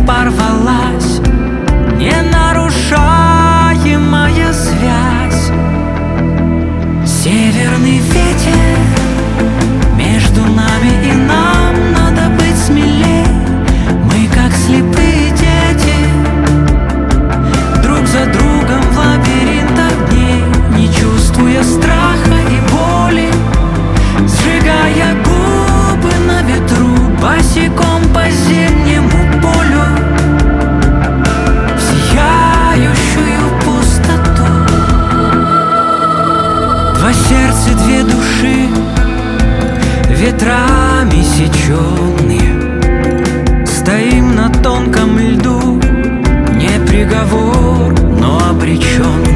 порвалась ненарушаемая связь. Северный ветер между нами, и нам надо быть смелей. Мы как слепые дети, друг за другом в лабиринтах дней, не чувствуя страха и боли, сжигая губы на ветру, босиком по зимнему полю, в сияющую пустоту. Два сердца, две души, ветрами сеченные, стоим на тонком льду, не приговор, но обреченный.